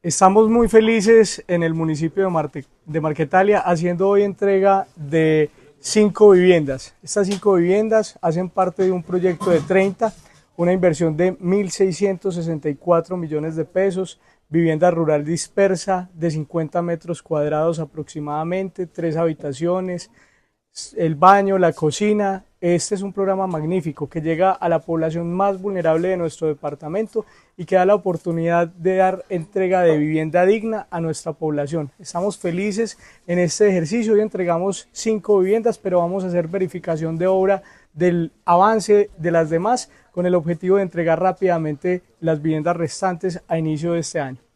Estamos muy felices en el municipio de Marquetalia haciendo hoy entrega de 5 viviendas. Estas 5 viviendas hacen parte de un proyecto de 30, una inversión de 1.664 millones de pesos, vivienda rural dispersa de 50 metros cuadrados aproximadamente, 3 habitaciones, el baño, la cocina. Este es un programa magnífico que llega a la población más vulnerable de nuestro departamento y que da la oportunidad de dar entrega de vivienda digna a nuestra población. Estamos felices en este ejercicio. Hoy entregamos 5 viviendas, pero vamos a hacer verificación de obra del avance de las demás con el objetivo de entregar rápidamente las viviendas restantes a inicio de este año.